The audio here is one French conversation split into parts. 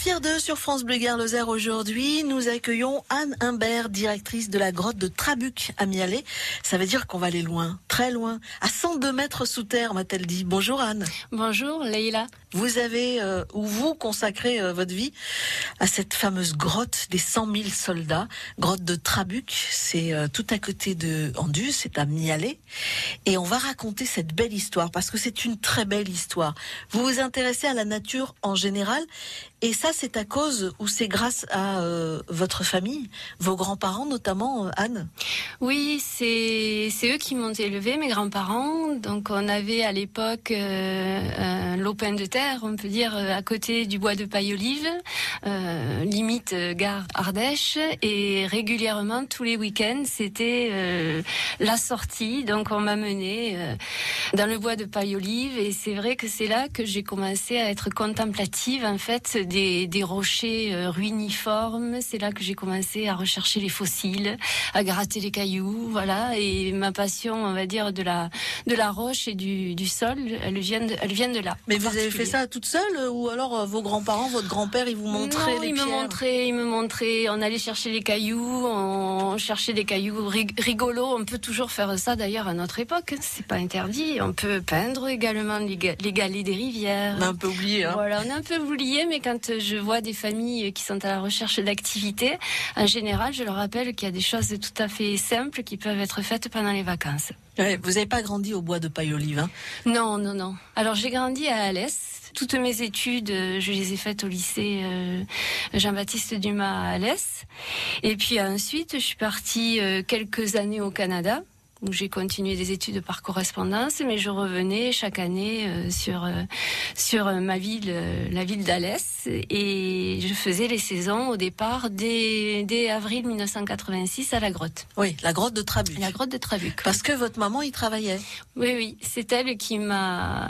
Fier d'eux sur France Bleu Gare-Lozère aujourd'hui, nous accueillons Anne Humbert, directrice de la grotte de Trabuc à Mialet. Ça veut dire qu'on va aller loin, très loin, à 102 mètres sous terre, m'a-t-elle dit. Bonjour Anne. Bonjour Leïla. Vous avez, ou vous consacrez votre vie à cette fameuse grotte des 100 000 soldats, grotte de Trabuc. C'est tout à côté de Anduze, c'est à Mialet. Et on va raconter cette belle histoire, parce que c'est une très belle histoire. Vous vous intéressez à la nature en général, et ça c'est à cause, ou c'est grâce à votre famille, vos grands-parents notamment, Anne? Oui, c'est eux qui m'ont élevée, mes grands-parents. Donc on avait à l'époque un lopin de terre, on peut dire, à côté du bois de Paille-Olive, limite gare Ardèche, et régulièrement tous les week-ends c'était la sortie. Donc on m'a menée dans le bois de Paille-Olive, et c'est vrai que c'est là que j'ai commencé à être contemplative en fait des rochers ruiniformes. C'est là que j'ai commencé à rechercher les fossiles, à gratter les cailloux, voilà. Et ma passion, on va dire, de la roche et du sol, elle vient de là. Mais vous avez fait ça toute seule, ou alors vos grands-parents, votre grand-père, ils vous montraient les pierres? Il me montrait. On allait chercher les cailloux, on cherchait des cailloux rigolos. On peut toujours faire ça d'ailleurs à notre époque. C'est pas interdit. On peut peindre également les galets des rivières. On a un peu oublié, hein. Voilà, on a un peu oublié, mais quand je vois des familles qui sont à la recherche d'activités, en général, je leur rappelle qu'il y a des choses tout à fait simples qui peuvent être faites pendant les vacances. Ouais, vous n'avez pas grandi au bois de Paille-Olive, hein? Non. Alors j'ai grandi à Alès. Toutes mes études, je les ai faites au lycée Jean-Baptiste Dumas à Alès. Et puis ensuite, je suis partie quelques années au Canada, où j'ai continué des études par correspondance, mais je revenais chaque année sur ma ville, la ville d'Alès, et je faisais les saisons au départ dès avril 1986 à la grotte. Oui, la grotte de Trabuc. La grotte de Trabuc. Parce que votre maman y travaillait. Oui, c'est elle qui m'a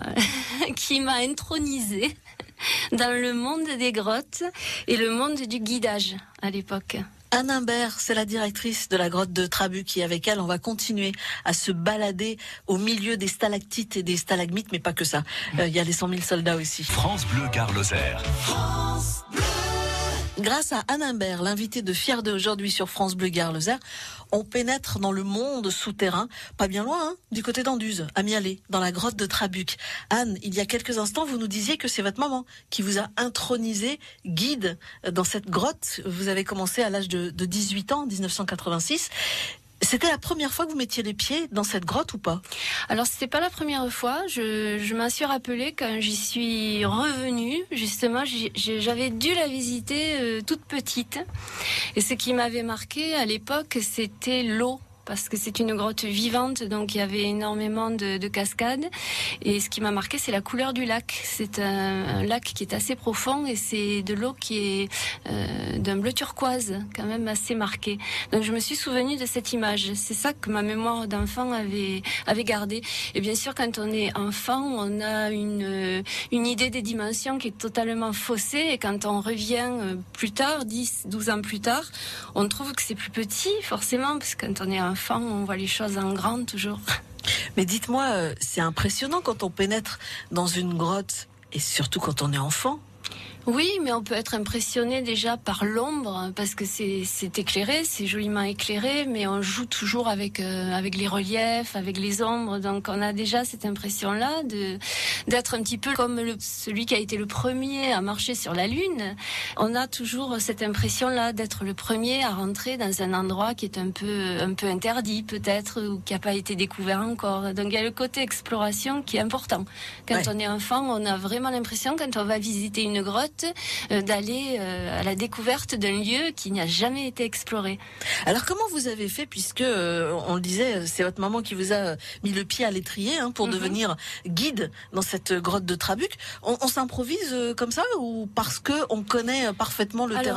intronisée dans le monde des grottes et le monde du guidage à l'époque. Anne Humbert, c'est la directrice de la grotte de Trabuc, et avec elle, on va continuer à se balader au milieu des stalactites et des stalagmites, mais pas que ça. Il y a les 100 000 soldats aussi. France Bleu Gare-Lozère. France Bleu. Grâce à Anne Humbert, l'invitée de Fier d'eux aujourd'hui sur France Bleu Gare-Lozère, on pénètre dans le monde souterrain, pas bien loin, hein, du côté d'Anduze, à Mialet, dans la grotte de Trabuc. Anne, il y a quelques instants, vous nous disiez que c'est votre maman qui vous a intronisé guide dans cette grotte. Vous avez commencé à l'âge de 18 ans, en 1986. C'était la première fois que vous mettiez les pieds dans cette grotte ou pas? Alors c'était pas la première fois, je m'en suis rappelée quand j'y suis revenue. Justement, j'avais dû la visiter toute petite. Et ce qui m'avait marqué à l'époque, c'était l'eau. Parce que c'est une grotte vivante, donc il y avait énormément de cascades. Et ce qui m'a marqué, c'est la couleur du lac. C'est un lac qui est assez profond, et c'est de l'eau qui est d'un bleu turquoise, quand même assez marqué. Donc je me suis souvenue de cette image. C'est ça que ma mémoire d'enfant avait gardé. Et bien sûr, quand on est enfant, on a une idée des dimensions qui est totalement faussée. Et quand on revient plus tard, 10, 12 ans plus tard, on trouve que c'est plus petit, forcément, parce que quand on est enfant, on voit les choses en grand toujours. Mais dites-moi, c'est impressionnant quand on pénètre dans une grotte, et surtout quand on est enfant. Oui, mais on peut être impressionné déjà par l'ombre, parce que c'est éclairé, c'est joliment éclairé, mais on joue toujours avec les reliefs, avec les ombres, donc on a déjà cette impression-là d'être un petit peu comme celui qui a été le premier à marcher sur la Lune. On a toujours cette impression-là d'être le premier à rentrer dans un endroit qui est un peu interdit peut-être, ou qui n'a pas été découvert encore. Donc il y a le côté exploration qui est important. Quand on est enfant, on a vraiment l'impression, quand on va visiter une grotte, d'aller à la découverte d'un lieu qui n'a jamais été exploré. Alors comment vous avez fait, puisque on le disait, c'est votre maman qui vous a mis le pied à l'étrier pour devenir guide dans cette grotte de Trabuc. On s'improvise comme ça, ou parce que on connaît parfaitement le terrain?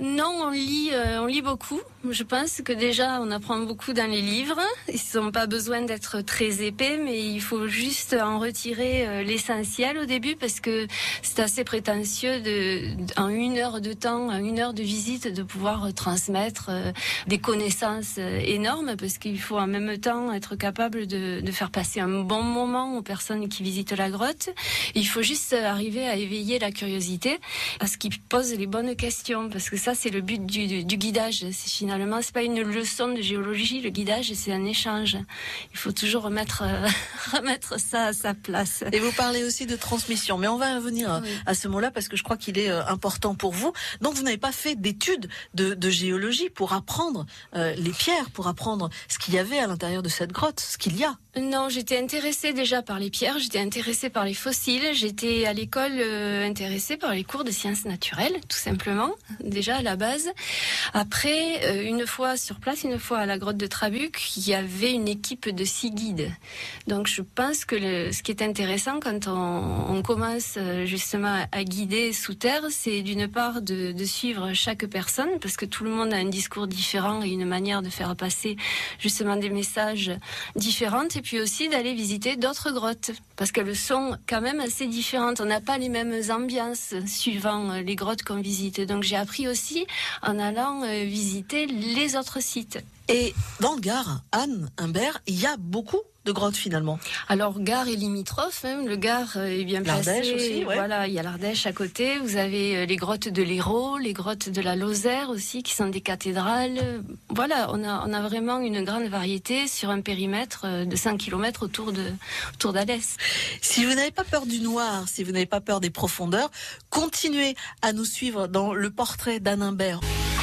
Non, on lit beaucoup. Je pense que déjà, on apprend beaucoup dans les livres. Ils n'ont pas besoin d'être très épais, mais il faut juste en retirer l'essentiel au début, parce que c'est assez prétentieux en 1 heure de temps, en 1 heure de visite, de pouvoir transmettre des connaissances énormes, parce qu'il faut en même temps être capable de faire passer un bon moment aux personnes qui visitent la grotte. Il faut juste arriver à éveiller la curiosité, à ce qu'ils posent les bonnes questions, parce que ça, c'est le but du guidage. Finalement, c'est pas une leçon de géologie. Le guidage, c'est un échange. Il faut toujours remettre ça à sa place. Et vous parlez aussi de transmission, mais on va revenir à ce mot-là, parce que je crois qu'il est important pour vous. Donc, vous n'avez pas fait d'études de géologie pour apprendre les pierres, pour apprendre ce qu'il y avait à l'intérieur de cette grotte, ce qu'il y a. Non, j'étais intéressée déjà par les pierres, j'étais intéressée par les fossiles, j'étais à l'école intéressée par les cours de sciences naturelles, tout simplement, déjà à la base. Après, une fois sur place, une fois à la grotte de Trabuc, il y avait une équipe de 6 guides. Donc je pense que ce qui est intéressant quand on commence justement à guider sous terre, c'est d'une part de suivre chaque personne, parce que tout le monde a un discours différent et une manière de faire passer justement des messages différents. Et puis aussi d'aller visiter d'autres grottes, parce qu'elles sont quand même assez différentes. On n'a pas les mêmes ambiances suivant les grottes qu'on visite. Donc j'ai appris aussi en allant visiter les autres sites. Et dans le Gard, Anne, Humbert, il y a beaucoup de grottes finalement. Alors Gard est limitrophe, hein. Le Gard est bien placé. L'Ardèche aussi, ouais. Voilà, il y a l'Ardèche à côté. Vous avez les grottes de l'Hérault, les grottes de la Lozère aussi, qui sont des cathédrales. Voilà, on a vraiment une grande variété sur un périmètre de 5 km autour d'Alès. Si vous n'avez pas peur du noir, si vous n'avez pas peur des profondeurs, continuez à nous suivre dans le portrait d'Anne Humbert.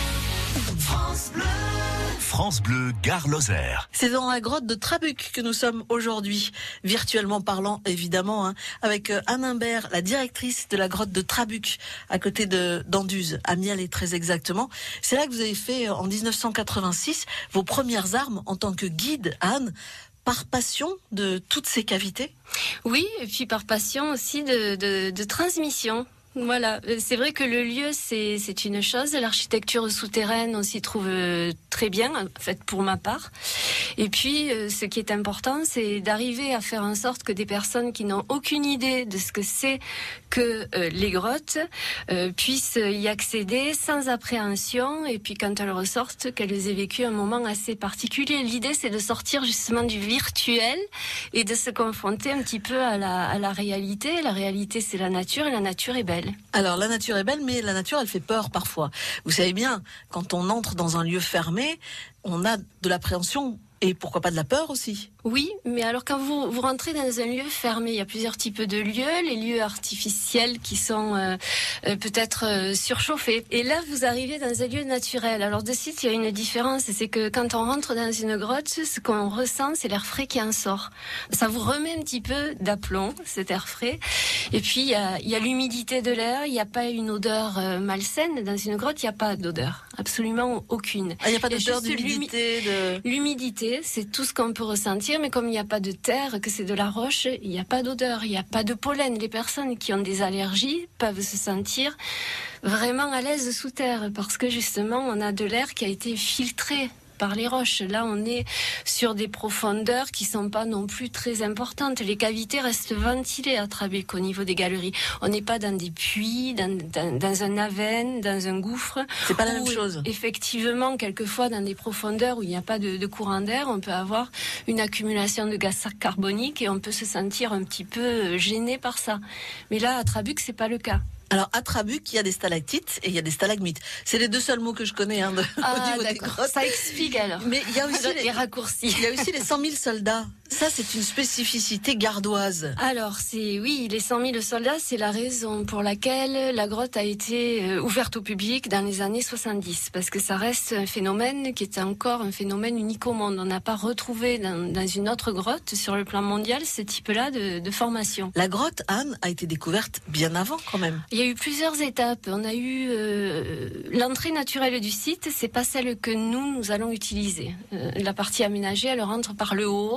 France Bleu. France Bleu Gard-Lozère. C'est dans la grotte de Trabuc que nous sommes aujourd'hui, virtuellement parlant évidemment, avec Anne Humbert, la directrice de la grotte de Trabuc, à côté d'Anduze, à Mialet très exactement. C'est là que vous avez fait en 1986 vos premières armes en tant que guide, Anne, par passion de toutes ces cavités. Oui, et puis par passion aussi de transmission. Voilà, c'est vrai que le lieu c'est une chose, l'architecture souterraine on s'y trouve très bien, en fait pour ma part. Et puis ce qui est important, c'est d'arriver à faire en sorte que des personnes qui n'ont aucune idée de ce que c'est que les grottes puissent y accéder sans appréhension, et puis quand elles ressortent, qu'elles aient vécu un moment assez particulier. L'idée c'est de sortir justement du virtuel et de se confronter un petit peu à la réalité. La réalité c'est la nature, et la nature est belle. Alors la nature est belle, mais la nature elle fait peur parfois. Vous savez bien, quand on entre dans un lieu fermé, on a de l'appréhension et pourquoi pas de la peur aussi. Oui, mais alors quand vous rentrez dans un lieu fermé, il y a plusieurs types de lieux, les lieux artificiels qui sont peut-être surchauffés. Et là, vous arrivez dans un lieu naturel. Alors de suite, il y a une différence, c'est que quand on rentre dans une grotte, ce qu'on ressent, c'est l'air frais qui en sort. Ça vous remet un petit peu d'aplomb, cet air frais. Et puis, il y a l'humidité de l'air, il n'y a pas une odeur malsaine. Dans une grotte, il n'y a pas d'odeur, absolument aucune. Il n'y a pas d'odeur d'humidité L'humidité, c'est tout ce qu'on peut ressentir. Mais comme il n'y a pas de terre, que c'est de la roche, il n'y a pas d'odeur, il n'y a pas de pollen. Les personnes qui ont des allergies peuvent se sentir vraiment à l'aise sous terre, parce que justement, on a de l'air qui a été filtré par les roches. Là, on est sur des profondeurs qui sont pas non plus très importantes. Les cavités restent ventilées à Trabuc au niveau des galeries. On n'est pas dans des puits, dans un aven, dans un gouffre. C'est pas la même chose. Effectivement, quelquefois, dans des profondeurs où il n'y a pas de courant d'air, on peut avoir une accumulation de gaz carbonique et on peut se sentir un petit peu gêné par ça. Mais là, à Trabuc, c'est pas le cas. Alors, à Trabuc, il y a des stalactites et il y a des stalagmites. C'est les deux seuls mots que je connais au niveau des grottes. Ça explique alors. Mais il y a aussi les raccourcis. Il y a aussi les 100 000 soldats. Ça, c'est une spécificité gardoise. Alors, les 100 000 soldats, c'est la raison pour laquelle la grotte a été ouverte au public dans les années 70. Parce que ça reste un phénomène qui est encore un phénomène unique au monde. On n'a pas retrouvé dans une autre grotte, sur le plan mondial, ce type-là de formation. La grotte, Anne, a été découverte bien avant, quand même. Il y a eu plusieurs étapes. On a eu l'entrée naturelle du site, c'est pas celle que nous allons utiliser. La partie aménagée, elle rentre par le haut de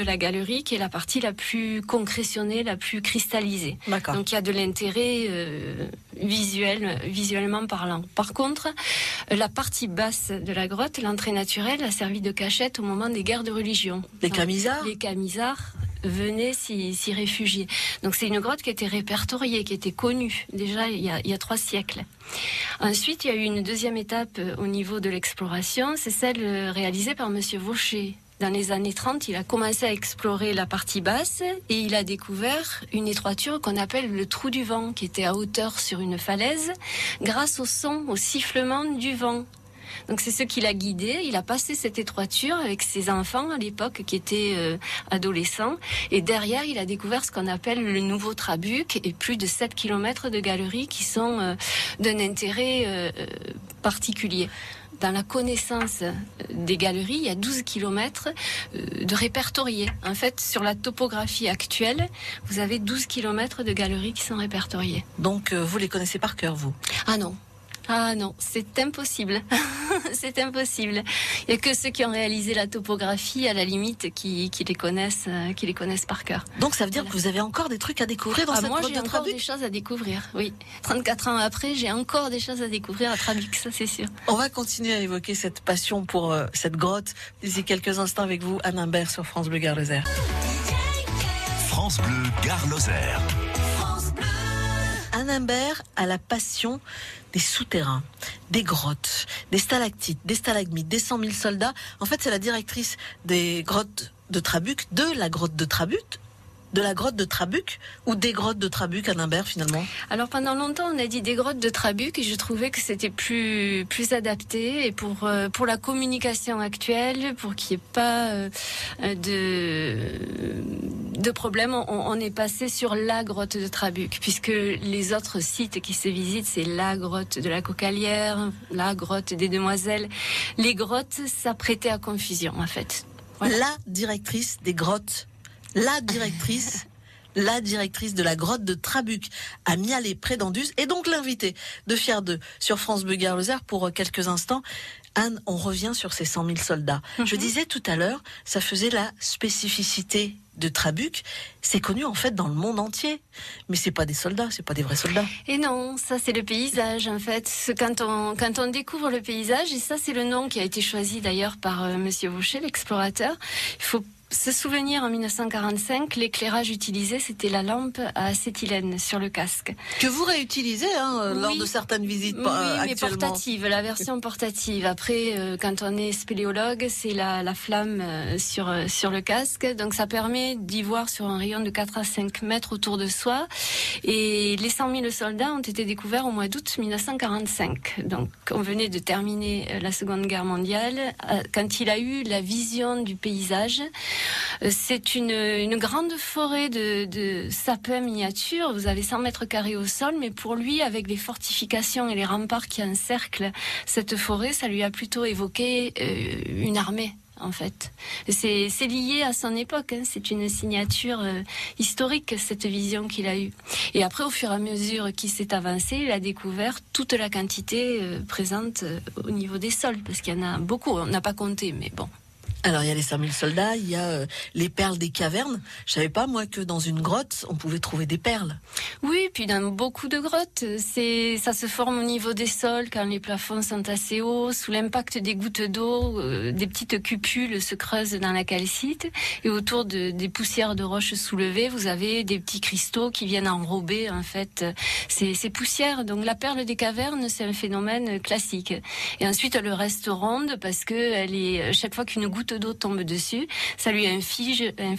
la galerie qui est la partie la plus concrétionnée, la plus cristallisée. D'accord. Donc il y a de l'intérêt visuellement parlant. Par contre, la partie basse de la grotte, l'entrée naturelle, a servi de cachette au moment des guerres de religion. Les Camisards ? Les Camisards venaient s'y réfugier. Donc c'est une grotte qui était répertoriée, qui était connue déjà il y a 3 siècles. Ensuite, il y a eu une deuxième étape au niveau de l'exploration, c'est celle réalisée par Monsieur Vaucher. Dans les années 30, il a commencé à explorer la partie basse et il a découvert une étroiture qu'on appelle le trou du vent, qui était à hauteur sur une falaise, grâce au son, au sifflement du vent. Donc c'est ce qui l'a guidé. Il a passé cette étroiture avec ses enfants à l'époque qui étaient adolescents. Et derrière, il a découvert ce qu'on appelle le nouveau Trabuc et plus de 7 km de galeries qui sont d'un intérêt particulier. Dans la connaissance des galeries, il y a 12 km de répertoriés. En fait, sur la topographie actuelle, vous avez 12 km de galeries qui sont répertoriées. Donc, vous les connaissez par cœur, vous ? Ah non, c'est impossible. C'est impossible. Il n'y a que ceux qui ont réalisé la topographie, à la limite, qui les connaissent par cœur. Donc ça veut dire que vous avez encore des trucs à découvrir dans cette grotte de Trabuc ? Moi, j'ai encore des choses à découvrir, oui. 34 ans après, j'ai encore des choses à découvrir à Trabuc, ça c'est sûr. On va continuer à évoquer cette passion pour cette grotte d'ici quelques instants avec vous, Anne Imbert, sur France Bleu Gare Lozère. France Bleu Gare Lozère. Anne Imbert a la passion des souterrains, des grottes, des stalactites, des stalagmites, des 100 000 soldats. En fait, c'est la directrice des grottes de Trabuc, de la grotte de Trabuc, ou des grottes de Trabuc, Anne Imbert, finalement. Alors pendant longtemps, on a dit des grottes de Trabuc et je trouvais que c'était plus adapté et pour la communication actuelle, pour qu'il n'y ait pas de problème, on est passé sur la grotte de Trabuc, puisque les autres sites qui se visitent, c'est la grotte de la Cocalière, la grotte des Demoiselles. Les grottes, ça prêtait à confusion, en fait. Voilà. La directrice des grottes, la directrice de la grotte de Trabuc à Mialet, près d'Anduze, et donc l'invitée de Fier 2 sur France Bleu Gare Lozère pour quelques instants. Anne, on revient sur ces 100 000 soldats. Je disais tout à l'heure, ça faisait la spécificité de Trabuc. C'est connu en fait dans le monde entier. Mais c'est pas des soldats, c'est pas des vrais soldats. Et non, ça c'est le paysage en fait. Quand on découvre le paysage, et ça c'est le nom qui a été choisi d'ailleurs par Monsieur Vaucher, l'explorateur, il faut se souvenir, en 1945, l'éclairage utilisé, c'était la lampe à acétylène sur le casque. Que vous réutilisez lors de certaines visites actuellement. Oui, mais portative, la version portative. Après, quand on est spéléologue, c'est la flamme sur le casque. Donc ça permet d'y voir sur un rayon de 4 à 5 mètres autour de soi. Et les 100 000 soldats ont été découverts au mois d'août 1945. Donc on venait de terminer la Seconde Guerre mondiale. Quand il a eu la vision du paysage, c'est une grande forêt de sapins miniatures. Vous avez 100 mètres carrés au sol, mais pour lui, avec les fortifications et les remparts qui encerclent cette forêt, ça lui a plutôt évoqué une armée. En fait, c'est lié à son époque. C'est une signature historique, cette vision qu'il a eue. Et après, au fur et à mesure qu'il s'est avancé, il a découvert toute la quantité présente au niveau des sols, parce qu'il y en a beaucoup. On n'a pas compté, mais bon. Alors, il y a les 5000 soldats, il y a les perles des cavernes. Je savais pas, moi, que dans une grotte, on pouvait trouver des perles. Oui, puis dans beaucoup de grottes, ça se forme au niveau des sols, quand les plafonds sont assez hauts, sous l'impact des gouttes d'eau, des petites cupules se creusent dans la calcite, et autour des poussières de roches soulevées, vous avez des petits cristaux qui viennent enrober, en fait, ces poussières. Donc, la perle des cavernes, c'est un phénomène classique. Et ensuite, elle reste ronde, parce que chaque fois qu'une goutte d'eau tombe dessus, ça lui inflige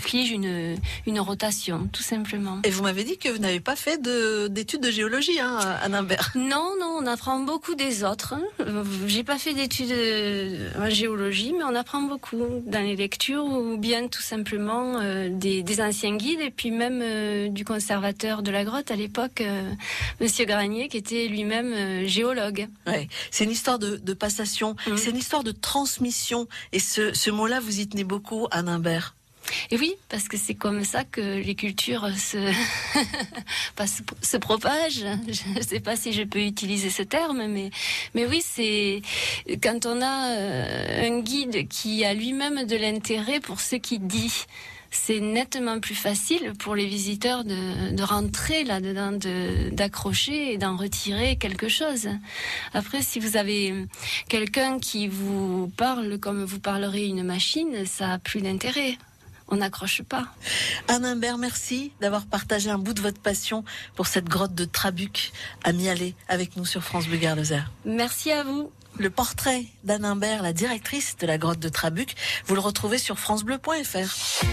une rotation, tout simplement. Et vous m'avez dit que vous n'avez pas fait d'études de géologie, Anne Imbert. Non, on apprend beaucoup des autres. J'ai pas fait d'études en géologie, mais on apprend beaucoup dans les lectures, ou bien tout simplement des anciens guides, et puis même du conservateur de la grotte à l'époque, Monsieur Granier, qui était lui-même géologue. Ouais, c'est une histoire de passation, c'est une histoire de transmission, et ce mot-là, vous y tenez beaucoup, Anne Imbert. Et oui, parce que c'est comme ça que les cultures se propagent. Je ne sais pas si je peux utiliser ce terme, mais oui, c'est quand on a un guide qui a lui-même de l'intérêt pour ce qu'il dit. c'est nettement plus facile pour les visiteurs de rentrer là-dedans, d'accrocher et d'en retirer quelque chose. Après, si vous avez quelqu'un qui vous parle comme vous parlerez une machine, ça a plus d'intérêt. On n'accroche pas. Anne Imbert, merci d'avoir partagé un bout de votre passion pour cette grotte de Trabuc à Mialet avec nous sur France Bleu Gard Lozère. Merci à vous. Le portrait d'Anne Imbert, la directrice de la grotte de Trabuc, vous le retrouvez sur francebleu.fr.